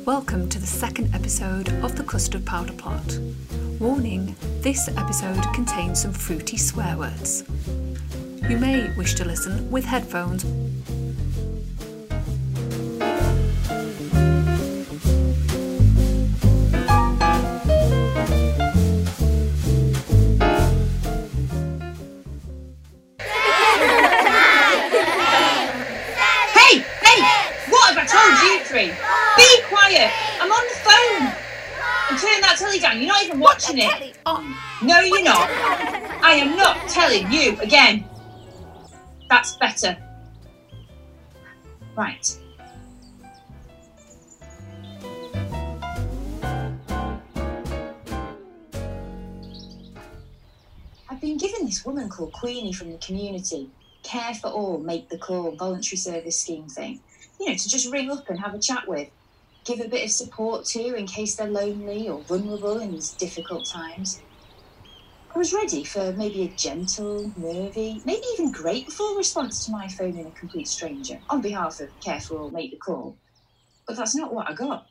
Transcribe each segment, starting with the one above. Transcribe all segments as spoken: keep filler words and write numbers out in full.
Welcome to the second episode of the Custard Powder Plot. Warning, this episode contains some fruity swear words. You may wish to listen with headphones. Be quiet! I'm on the phone! And turn that telly down, you're not even watching it! On. No, you're not! I am not telling you again! That's better. Right. I've been given this woman called Queenie from the community. Care for all, make the call, voluntary service scheme thing. You know, to just ring up and have a chat with. Give a bit of support to in case they're lonely or vulnerable in these difficult times. I was ready for maybe a gentle, nervy, maybe even grateful response to my phoning a complete stranger on behalf of Care for All, Make the Call. But that's not what I got.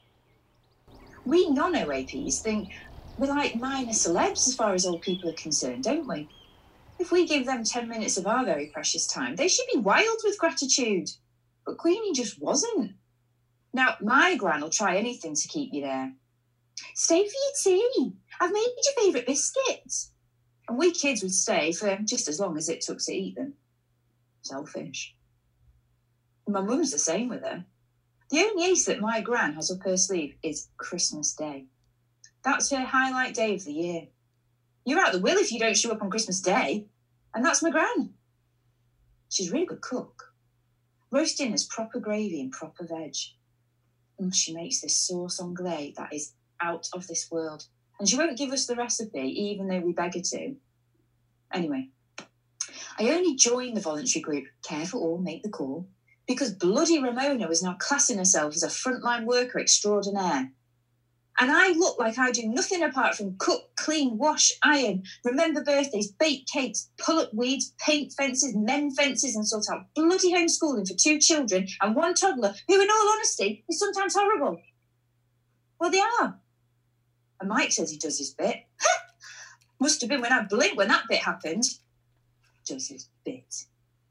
We non-O A Ps think we're like minor celebs as far as old people are concerned, don't we? If we give them ten minutes of our very precious time, they should be wild with gratitude. But Queenie just wasn't. Now, my gran will try anything to keep you there. Stay for your tea. I've made your favourite biscuits. And we kids would stay for just as long as it took to eat them. Selfish. And my mum's the same with her. The only ace that my gran has up her sleeve is Christmas Day. That's her highlight day of the year. You're out the will if you don't show up on Christmas Day. And that's my gran. She's a really good cook. Roast dinners, proper gravy and proper veg. And she makes this sauce anglais that is out of this world. And she won't give us the recipe, even though we beg her to. Anyway, I only joined the voluntary group Care for All, Make the Call, because bloody Ramona was now classing herself as a frontline worker extraordinaire. And I look like I do nothing apart from cook, clean, wash, iron, remember birthdays, bake cakes, pull up weeds, paint fences, mend fences, and sort out bloody homeschooling for two children and one toddler who, in all honesty, is sometimes horrible. Well, they are. And Mike says he does his bit. Must have been when I blinked when that bit happened. Does his bit.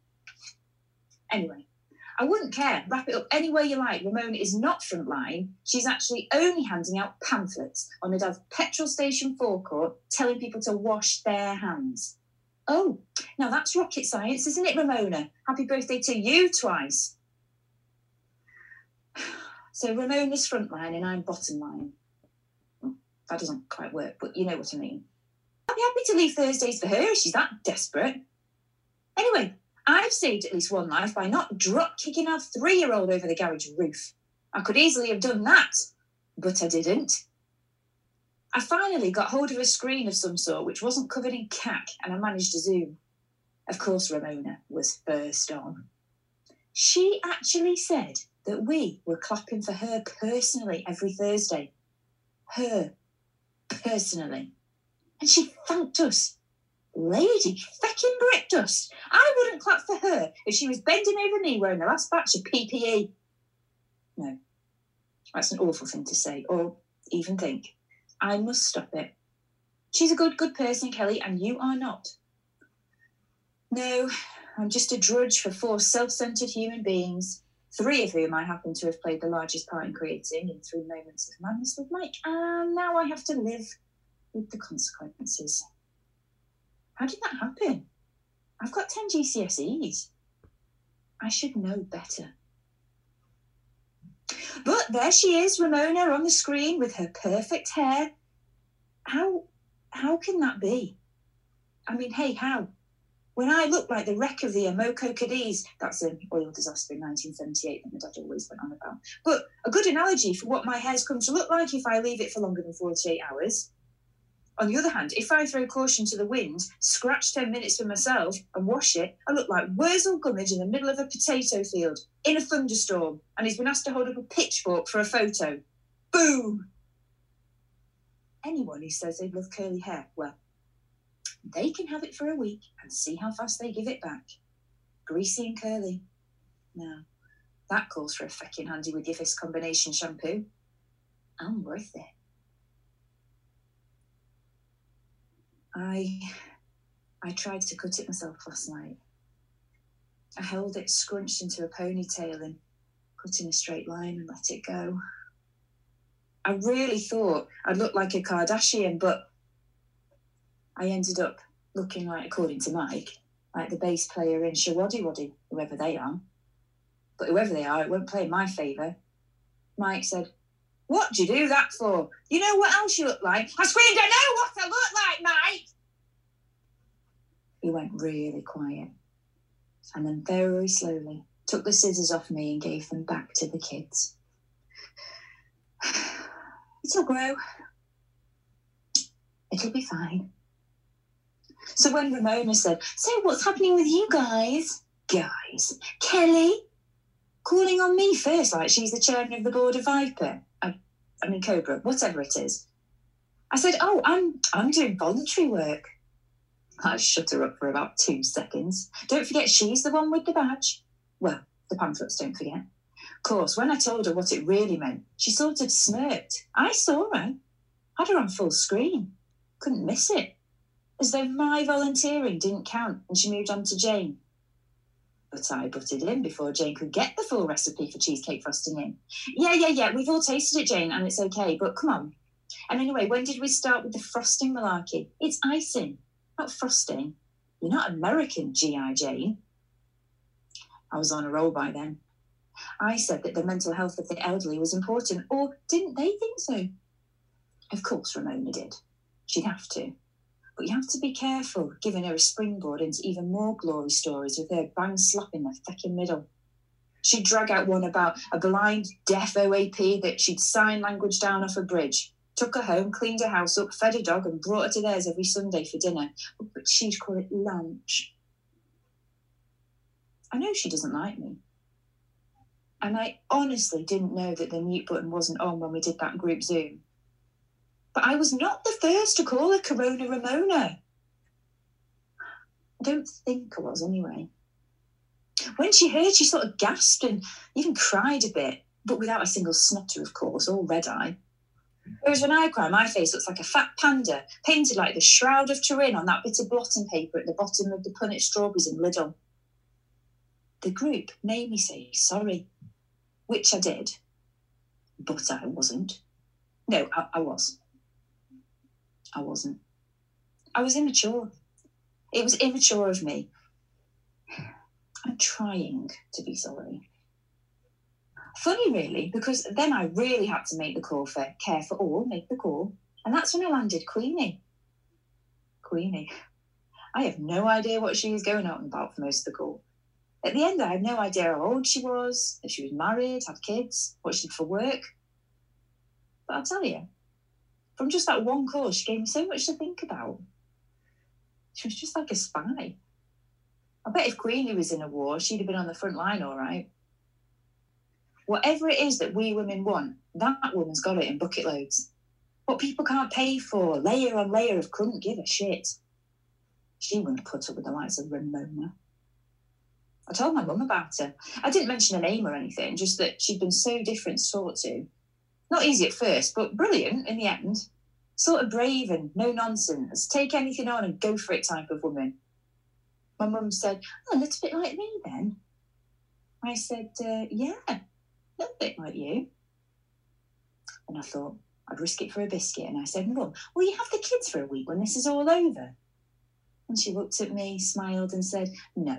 Anyway. I wouldn't care. Wrap it up any way you like. Ramona is not frontline. She's actually only handing out pamphlets on a Dove petrol station forecourt telling people to wash their hands. Oh, now that's rocket science, isn't it, Ramona? Happy birthday to you twice. So Ramona's frontline and I'm bottom line. That doesn't quite work, but you know what I mean. I'd be happy to leave Thursdays for her if she's that desperate. Anyway, I've saved at least one life by not drop-kicking our three-year-old over the garage roof. I could easily have done that, but I didn't. I finally got hold of a screen of some sort which wasn't covered in cack, and I managed to zoom. Of course, Ramona was first on. She actually said that we were clapping for her personally every Thursday. Her personally. And she thanked us. Lady feckin' brick dust. I wouldn't clap for her if she was bending over me wearing the last batch of P P E. No, that's an awful thing to say or even think. I must stop it. She's a good, good person, Kelly, and you are not. No, I'm just a drudge for four self-centred human beings, three of whom I happen to have played the largest part in creating in three moments of madness with Mike, and now I have to live with the consequences. How did that happen? I've got ten G C S Es. I should know better. But there she is, Ramona, on the screen with her perfect hair. How, how can that be? I mean, hey, how? When I look like the wreck of the Amoco Cadiz, that's an oil disaster in nineteen seventy-eight that my dad always went on about. But a good analogy for what my hair's come to look like if I leave it for longer than forty-eight hours. On the other hand, if I throw caution to the wind, scratch ten minutes for myself and wash it, I look like Wurzel Gummidge in the middle of a potato field, in a thunderstorm, and he's been asked to hold up a pitchfork for a photo. Boom! Anyone who says they love curly hair, well, they can have it for a week and see how fast they give it back. Greasy and curly. Now, that calls for a feckin' handy with your fist combination shampoo. I'm worth it. I, I tried to cut it myself last night. I held it scrunched into a ponytail and cut in a straight line and let it go. I really thought I'd look like a Kardashian, but I ended up looking like, according to Mike, like the bass player in Shawaddy-Waddy, whoever they are. But whoever they are, it won't play in my favour. Mike said, "What do you do that for? You know what else you look like?" I screamed, "I know what I look like, Mike!" He went really quiet, and then very slowly took the scissors off me and gave them back to the kids. It'll grow. It'll be fine. So when Ramona said, "So what's happening with you guys?" Guys? Kelly? Calling on me first like she's the chairman of the board of Viper. I, I mean Cobra, whatever it is. I said, "Oh, I'm I'm doing voluntary work." I shut her up for about two seconds. Don't forget she's the one with the badge. Well, the pamphlets don't forget. Of course, when I told her what it really meant, she sort of smirked. I saw her. Had her on full screen. Couldn't miss it. As though my volunteering didn't count, and she moved on to Jane. But I butted in before Jane could get the full recipe for cheesecake frosting in. Yeah, yeah, yeah, we've all tasted it, Jane, and it's okay, but come on. And anyway, when did we start with the frosting malarkey? It's icing, not frosting. You're not American, G I Jane. I was on a roll by then. I said that the mental health of the elderly was important, or didn't they think so? Of course Ramona did. She'd have to. But you have to be careful giving her a springboard into even more glory stories with her bang slap in the feckin' middle. She'd drag out one about a blind, deaf O A P that she'd sign language down off a bridge, took her home, cleaned her house up, fed her dog and brought her to theirs every Sunday for dinner. But she'd call it lunch. I know she doesn't like me. And I honestly didn't know that the mute button wasn't on when we did that group Zoom. But I was not the first to call her Corona Ramona. I don't think I was, anyway. When she heard, she sort of gasped and even cried a bit, but without a single snutter, of course, all red-eye. Whereas when I cry, my face looks like a fat panda, painted like the Shroud of Turin on that bit of blotting paper at the bottom of the Punnet Strawberries in Lidl. The group made me say sorry, which I did, but I wasn't. No, I, I was. I wasn't. I was immature. It was immature of me. I'm trying to be sorry. Funny, really, because then I really had to make the call for Care for All, make the call. And that's when I landed Queenie. Queenie. I have no idea what she was going on about for most of the call. At the end, I had no idea how old she was, if she was married, had kids, what she did for work. But I'll tell you, from just that one call, she gave me so much to think about. She was just like a spy. I bet if Queenie was in a war, she'd have been on the front line, all right. Whatever it is that we women want, that woman's got it in bucket loads. What people can't pay for, layer on layer of couldn't give a shit. She wouldn't put up with the likes of Ramona. I told my mum about her. I didn't mention her name or anything, just that she'd been so different to talk to. Not easy at first, but brilliant in the end. Sort of brave and no nonsense, take anything on and go for it type of woman. My mum said, "Oh, a little bit like me then." I said, uh, yeah, a little bit like you. And I thought I'd risk it for a biscuit. And I said, "Mum, will you have the kids for a week when this is all over?" And she looked at me, smiled and said, "No."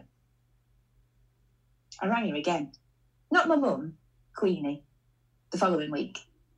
I rang her again. Not my mum, Queenie, the following week.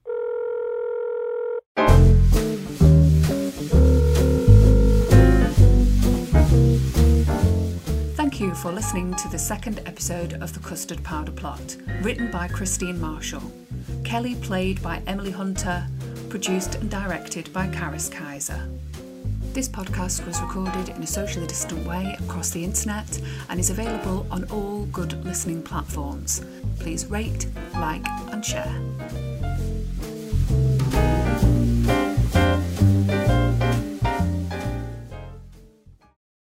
Thank you for listening to the second episode of The Custard Powder Plot, written by Christine Marshall. Kelly played by Emily Hunter, produced and directed by Karis Kaiser. This podcast was recorded in a socially distant way across the internet and is available on all good listening platforms. Please rate, like and share.